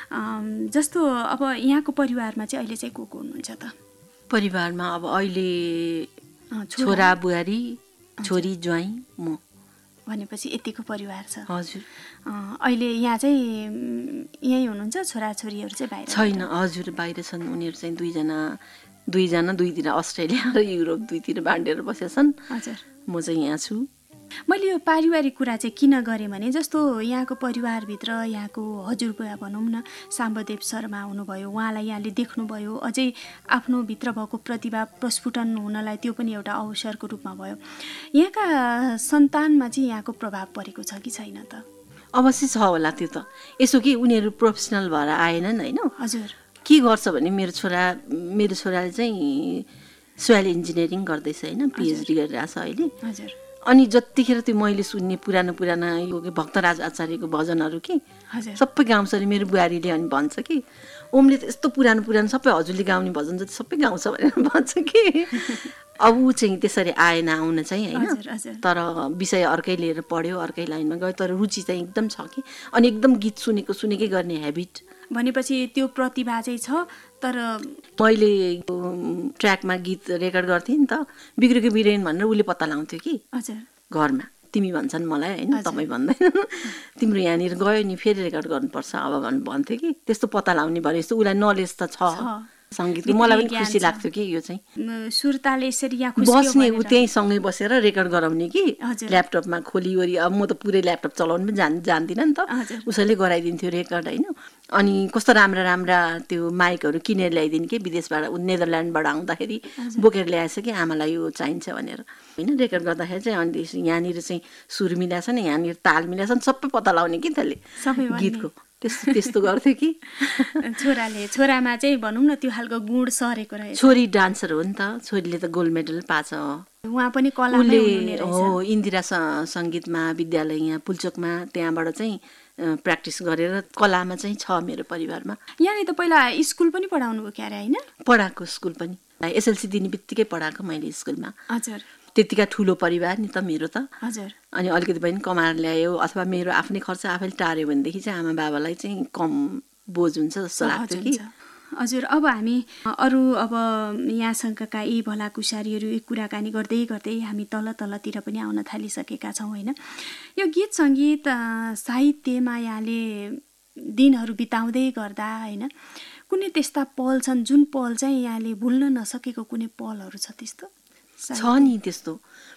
जस्तो अब यहाँको परिवारमा चाहिँ अहिले चाहिँ को हुनुहुन्छ त? परिवारमा अब अहिले छोरा बुहारी, छोरी ज्वाइँ, म भनेपछि यतिको परिवार छ। हजुर। अहिले यहाँ चाहिँ यहीँ हुनुहुन्छ, छोराछोरीहरू चाहिँ बाहिर छैन? हजुर बाहिर छन्, उनीहरू चाहिँ दुईजना दुईतिर अस्ट्रेलिया र युरोप दुईतिर बाँडेर बसेका छन्। हजुर। म चाहिँ यहाँ छु। मैले यो पारिवारिक कुरा चाहिँ किन गरेँ भने जस्तो यहाँको परिवारभित्र यहाँको हजुरबुवा भनौँ न साम्बदेव शर्मा हुनुभयो, उहाँलाई यहाँले देख्नुभयो, अझै आफ्नो भित्र भएको प्रतिभा प्रस्फुटन हुनलाई त्यो पनि एउटा अवसरको रूपमा भयो। यहाँका सन्तानमा चाहिँ यहाँको प्रभाव परेको छ कि छैन त? अवश्य छ होला त्यो त। यसो कि उनीहरू प्रोफेसनल भएर आएनन्, होइन। हजुर। के गर्छ भने मेरो छोराले चाहिँ सोयल इन्जिनियरिङ गर्दैछ, होइन, पिएचडी गरिरहेछ अहिले। हजुर। अनि जतिखेर त्यो मैले सुन्ने पुराना यो भक्तराज आचार्यको भजनहरू कि सबै गाउँछ अरे मेरो बुहारीले, अनि भन्छ कि ओमले त यस्तो पुरानो सबै हजुरले गाउने भजन जति सबै गाउँछ भनेर भन्छ कि। अब ऊ चाहिँ त्यसरी आएन आउन चाहिँ, होइन, तर विषय अर्कै लिएर पढ्यो, अर्कै लाइनमा गयो, तर रुचि चाहिँ एकदम छ कि। अनि एकदम गीत सुनेकै गर्ने हेबिट भनेपछि त्यो प्रतिभा चाहिँ छ। तर मैले ट्र्याकमा गीत रेकर्ड गर्थेँ नि त, बिग्रेको बिरेन भनेर उसले पत्ता लगाउँथ्यो कि घरमा। तिमी भन्छन् मलाई, होइन, तपाईँ भन्दैन, तिम्रो यहाँनिर गयो नि फेरि रेकर्ड गर्नुपर्छ अब भन्थ्यो कि। त्यस्तो पत्ता लगाउने भने जस्तो उसलाई नलेज त छ सङ्गीतको। मलाई पनि खुसी लाग्थ्यो कि यो चाहिँ सुरताले यसरी यहाँ बस्ने, ऊ त्यहीँ सँगै बसेर रेकर्ड गराउने कि ल्यापटपमा खोलिवरी। अब म त पुरै ल्यापटप चलाउनु पनि जान्दिनँ नि त, उसैले गराइदिन्थ्यो रेकर्ड, होइन। अनि कस्तो राम्रा राम्रा त्यो माइकहरू किनेर ल्याइदिने कि विदेशबाट नेदरल्यान्डबाट आउँदाखेरि बोकेर ल्याएछ कि आमालाई यो चाहिन्छ भनेर होइन। रेकर्ड गर्दाखेरि चाहिँ अनि यहाँनिर चाहिँ सुर मिलाएको छ नि, यहाँनिर ताल मिलाएको छ नि, सबै पत्ता लगाउने कि त्यसले गीतको त्यस्तो त्यस्तो गर्थ्यो कि। छोरामा चाहिँ भनौँ न त्यो खालको गुण सरेको रहेछ। छोरी डान्सर हो नि त, छोरीले त गोल्ड मेडल पाछ। उहाँ पनि कलामै हुनुहुने रहेछ। हो, इन्दिरा सङ्गीत महाविद्यालय यहाँ पुल्चोकमा, त्यहाँबाट चाहिँ प्र्याक्टिस गरेर कलामा चाहिँ छ मेरो परिवारमा। यहाँनिर त पहिला स्कुल पनि पढाउनु भयो क्यारे होइन? पढाएको स्कुल पनि, एसएलसी दिने बित्तिकै पढाएको मैले स्कुलमा। हजुर। त्यतिका ठुलो परिवार नि त मेरो त। हजुर। अनि अलिकति पनि कमाएर ल्यायो अथवा मेरो आफ्नै खर्च आफैले टार्यो भनेदेखि चाहिँ आमा बाबालाई चाहिँ कम बोझ हुन्छ जस्तो लाग्थ्यो कि। हजुर, अब हामी अरू अब यहाँसँगका यी भलाकुसारीहरू कुराकानी गर्दै गर्दै हामी तलतिर पनि आउन थालिसकेका छौँ होइन। यो गीत सङ्गीत साहित्यमा यहाँले दिनहरू बिताउँदै गर्दा होइन कुनै त्यस्ता पल छन् जुन पल चाहिँ यहाँले भुल्न नसकेको कुनै पलहरू छ त्यस्तो? छ नि त्यस्तो।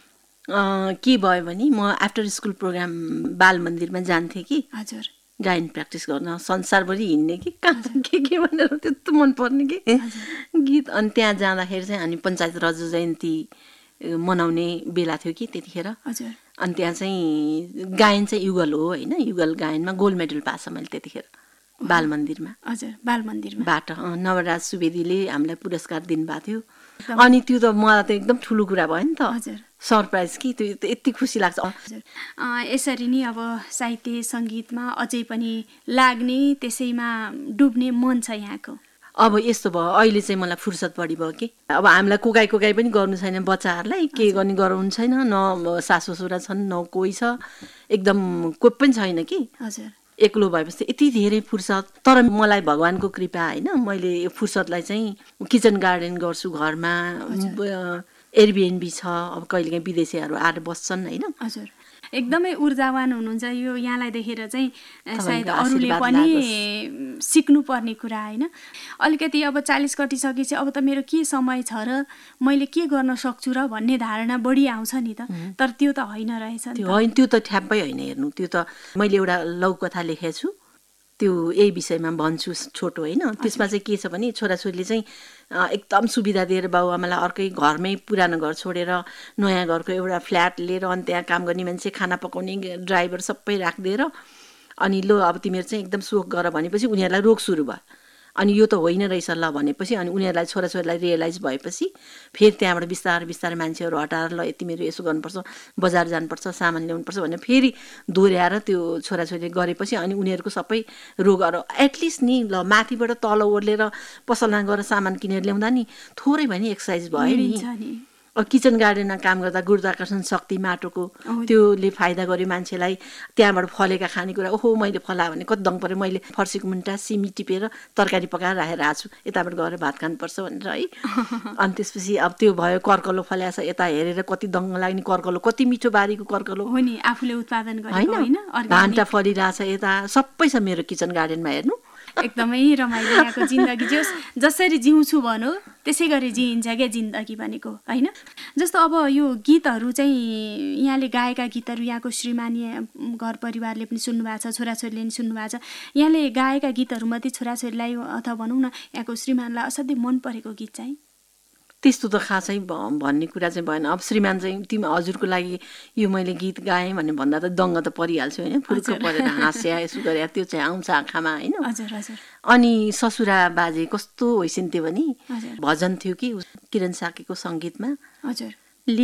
के भयो भने म आफ्टर स्कुल प्रोग्राम बाल मन्दिरमा जान्थेँ कि। हजुर। गायन प्र्याक्टिस गर्न संसारभरि हिँड्ने कि कहाँ के भनेर त्यस्तो मनपर्ने कि गीत। अनि त्यहाँ जाँदाखेरि चाहिँ अनि पञ्चायत रजु जयन्ती मनाउने बेला थियो कि त्यतिखेर। हजुर। अनि त्यहाँ चाहिँ गायन चाहिँ युगल हो होइन, युगल गायनमा गोल्ड मेडल पाएछ मैले त्यतिखेर बाल मन्दिरमा। हजुर, बाल मन्दिरमा बाट नवराज सुवेदीले हामीलाई पुरस्कार दिनुभएको थियो। अनि त्यो त मलाई त एकदम ठुलो कुरा भयो नि त। हजुर। सरप्राइज कि त्यो यति खुसी लाग्छ। हजुर। यसरी नै अब साहित्य सङ्गीतमा अझै पनि लाग्ने त्यसैमा डुब्ने मन छ यहाँको? अब यस्तो भयो, अहिले चाहिँ मलाई फुर्सद बढी भयो कि अब हामीलाई कोकाई पनि गर्नु छैन, बच्चाहरूलाई के गर्ने गराउनु छैन, न सासु ससुरा छन् न कोही छ, एकदम कोही पनि छैन कि। हजुर। एक्लो भएपछि यति धेरै फुर्सद। तर मलाई भगवानको कृपा होइन, मैले यो फुर्सदलाई चाहिँ किचन गार्डन गर्छु घरमा, एयरबिएनबी छ, अब कहिलेकाहीँ विदेशीहरू आएर बस्छन् होइन। हजुर, एकदमै ऊर्जावान हुनुहुन्छ। यो यहाँलाई देखेर चाहिँ सायद अरूले पनि सिक्नुपर्ने कुरा होइन। अलिकति अब 40 कटिसकेपछि अब त मेरो के समय छ र मैले के गर्न सक्छु र भन्ने धारणा बढी आउँछ नि त। तर त्यो त होइन रहेछ नि। त्यो त ठ्याप्पै होइन। हेर्नु, त्यो त मैले एउटा लघुकथा लेखेको छु, त्यो यही विषयमा भन्छु छोटो होइन। त्यसमा चाहिँ के छ भने छोराछोरीले चाहिँ एकदम सुविधा दिएर बाबुआमालाई अर्कै घरमै पुरानो घर छोडेर नयाँ घरको एउटा फ्ल्याट लिएर अनि त्यहाँ काम गर्ने मान्छे, खाना पकाउने ड्राइभर सबै राखिदिएर अनि लो अब तिमीहरू चाहिँ एकदम सोख गर भनेपछि उनीहरूलाई रोग सुरु भयो। अनि यो त होइन रहेछ ल भनेपछि अनि उनीहरूलाई छोराछोरीलाई रियलाइज भएपछि फेरि त्यहाँबाट बिस्तारै बिस्तारै मान्छेहरू हटाएर ल तिमीहरू यसो गर्नुपर्छ, बजार जानुपर्छ, सामान ल्याउनुपर्छ भनेर फेरि दोहोऱ्याएर त्यो छोराछोरीले गरेपछि अनि उनीहरूको सबै रोगहरू एटलिस्ट नि ल माथिबाट तल ओर्लेर पसलमा गएर सामान किनेर ल्याउँदा नि थोरै भए नि एक्सर्साइज भयो नि। अब किचन गार्डनमा काम गर्दा गुरुत्वाकर्षण शक्ति माटोको त्योले फाइदा गर्यो मान्छेलाई। त्यहाँबाट फलेका खानेकुरा ओहो मैले फला भने कति दङ पऱ्यो, मैले फर्सीको मुन्टा सिमी टिपेर तरकारी पकाएर राखेर आएको छु, यताबाट गएर भात खानुपर्छ भनेर है। अनि त्यसपछि अब त्यो भयो, कर्कलो फल्याछ, यता हेरेर कति दङ लाग्ने कर्कलो, कति मिठो बारीको कर्कलो हो नि, आफूले उत्पादन गरेको होइन, भान्टा फलिरहेछ यता, सबै छ मेरो किचन गार्डनमा हेर्नु। एकदमै रमाइलो यहाँको जिन्दगी। जसरी जिउँछु भनौँ त्यसै गरी जिइन्छ क्या जिन्दगी भनेको होइन। जस्तो अब यो गीतहरू चाहिँ यहाँले गाएका गीतहरू यहाँको श्रीमानी घर परिवारले पनि सुन्नुभएको छ, छोराछोरीले पनि सुन्नुभएको छ। यहाँले गाएका गीतहरूमध्ये छोराछोरीलाई अथवा भनौँ न यहाँको श्रीमानलाई असाध्यै मन परेको गीत चाहिँ? त्यस्तो त खासै भन्ने कुरा चाहिँ भएन। अब श्रीमान चाहिँ तिमी हजुरको लागि यो मैले गीत गाएँ भने भन्दा त दङ्ग त परिहाल्छु होइन, फुर्क परेर हाँस्या यसो गरे त्यो चाहिँ आउँछ आँखामा होइन। अनि ससुरा बाजे कस्तो होइसिन्थ्यो भने भजन थियो कि किरण साकेको सङ्गीतमा। हजुर।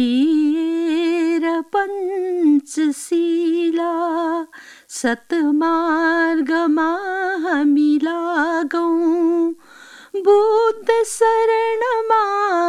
लिएर पञ्चशीला सतमार्गमा हामी लागौँ, बुद्ध शरणमा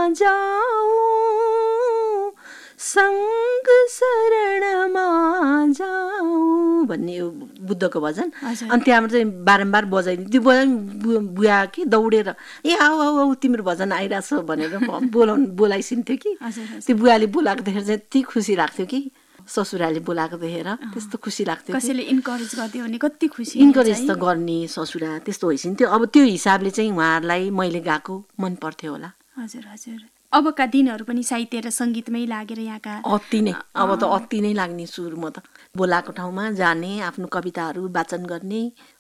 जाऊँ, सङ्ग शरणमा जाऊँ भन्ने बुद्धको भजन। अनि त्यहाँबाट चाहिँ बारम्बार बजाइदिनु, त्यो बुवा कि दौडेर ए आऊ आऊ आऊ तिम्रो भजन आइरहेछ भनेर बोलाइसिन्थ्यो कि। त्यो बुवाले बोलाएको देखेर चाहिँ यति खुसी लाग्थ्यो कि, ससुराले बोलाएको देखेर त्यस्तो खुसी लाग्थ्यो। कसैले इन्करेज गरिदियो भने कति खुसी। इन्करेज त गर्ने ससुरा त्यस्तो होइसिन्थ्यो। अब त्यो हिसाबले चाहिँ उहाँहरूलाई मैले गाएको मन पर्थ्यो होला। हजुर हजुर। अबका दिनहरू पनि साहित्य र सङ्गीतमै लागेर यहाँका अति नै अब त अति नै लाग्ने सुरु। म त बोलाएको ठाउँमा जाने, आफ्नो कविताहरू वाचन गर्ने,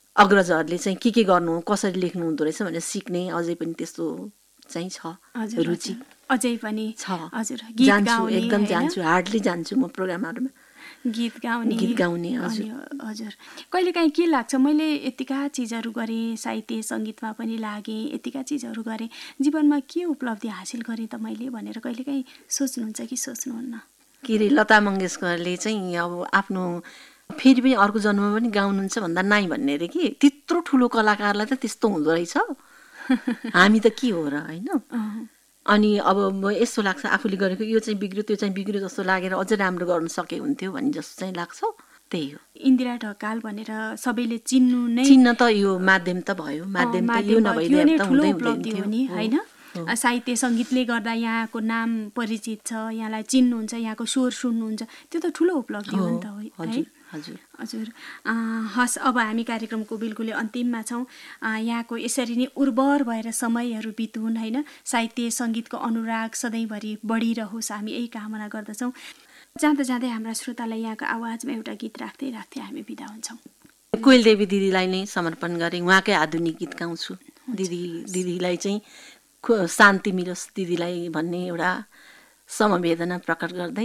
अग्रजहरूले चाहिँ के गर्नु कसरी लेख्नु हुँदो रहेछ भनेर सिक्ने अझै पनि त्यस्तो चाहिँ छ रुचि अझै पनि छ। हजुर जान्छु एकदम जान्छु, हार्डली जान्छु म प्रोग्रामहरूमा गीत गाउने हजुर। हजुर कहिलेकाहीँ के लाग्छ मैले यतिका चिजहरू गरेँ, साहित्य सङ्गीतमा पनि लागेँ, यतिका चिजहरू गरेँ, जीवनमा के उपलब्धि हासिल गरेँ त मैले भनेर कहिलेकाहीँ सोच्नुहुन्छ कि सोच्नुहुन्न? के अरे लता मङ्गेशकरले चाहिँ अब आफ्नो फेरि पनि अर्को जन्ममा पनि गाउनुहुन्छ भन्दा नाइ भन्ने अरे कि त्यत्रो ठुलो कलाकारलाई त त्यस्तो हुँदो रहेछ, हामी त के हो र होइन। अनि अब यस्तो लाग्छ आफूले गरेको यो चाहिँ बिग्रियो त्यो चाहिँ बिग्रियो जस्तो लागेर अझै राम्रो गर्न सके हुन्थ्यो भन्ने जस्तो चाहिँ लाग्छ। त्यही हो इन्दिरा ढकाल भनेर सबैले चिन्न त यो माध्यम त भयो, माध्यम त यो नभइदिए त ठुलो हुँदै उपलब्धि हो नि होइन। साहित्य सङ्गीतले गर्दा यहाँको नाम परिचित छ, यहाँलाई चिन्नुहुन्छ, यहाँको स्वर सुन्नुहुन्छ, त्यो त ठुलो उपलब्धि हो नि त है। हजुर हस्, अब हामी कार्यक्रमको बिल्कुलै अन्तिममा छौँ। यहाँको यसरी नै उर्वर भएर समयहरू बितुन् होइन, साहित्य सङ्गीतको अनुराग सधैँभरि बढिरहोस् हामी यही कामना गर्दछौँ। जाँदा जाँदै हाम्रा श्रोतालाई यहाँको आवाजमा एउटा गीत राख्दै राख्दै हामी बिदा हुन्छौँ। कोइल देवी दिदीलाई नै समर्पण गरेँ, उहाँकै आधुनिक गीत गाउँछु। दिदीलाई चाहिँ शान्ति मिलोस् दिदीलाई भन्ने एउटा समवेदना प्रकट गर्दै।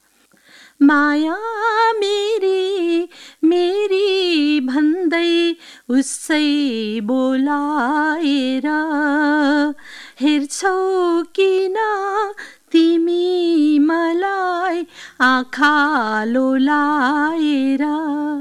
माया मेरी मेरी भन्दै उसै बोलाएर हेर्छौ किन तिमी मलाई आँखा लोलाएर।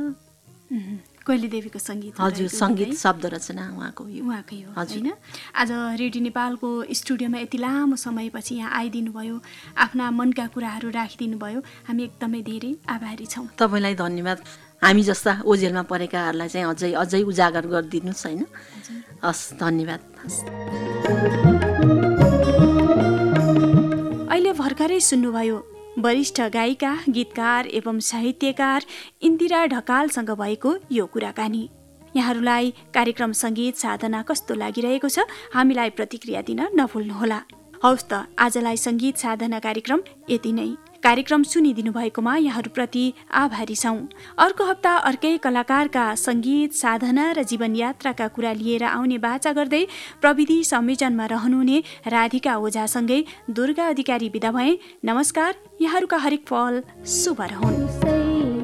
कोइली देवीको सङ्गीत। हजुर सङ्गीत शब्द रचना उहाँकै हो होइन। आज रेडियो नेपालको स्टुडियोमा यति लामो समयपछि यहाँ आइदिनु भयो, आफ्ना मनका कुराहरू राखिदिनु भयो, हामी एकदमै धेरै आभारी छौँ। तपाईँलाई धन्यवाद। हामी जस्ता ओझेलमा परेकाहरूलाई चाहिँ अझै उजागर गरिदिनुहोस् होइन। हस् धन्यवाद। अहिले भर्खरै सुन्नुभयो वरिष्ठ गायिका गीतकार एवं साहित्यकार इन्दिरा ढकालसँग भएको यो कुराकानी। यहाँहरूलाई कार्यक्रम सङ्गीत साधना कस्तो लागिरहेको छ हामीलाई प्रतिक्रिया दिन नभुल्नुहोला। हौस् त आजलाई सङ्गीत साधना कार्यक्रम यति नै। कार्यक्रम सुनिदिनु भएकोमा यहाँहरूप्रति आभारी छौँ। अर्को हप्ता अर्कै कलाकारका सङ्गीत साधना र जीवनयात्राका कुरा लिएर आउने बाचा गर्दै प्रविधि संयोजनमा रहनुहुने राधिका ओझासँगै दुर्गा अधिकारी बिदा भए। नमस्कार। यहाँहरूका हरेक पल शुभ रहून्।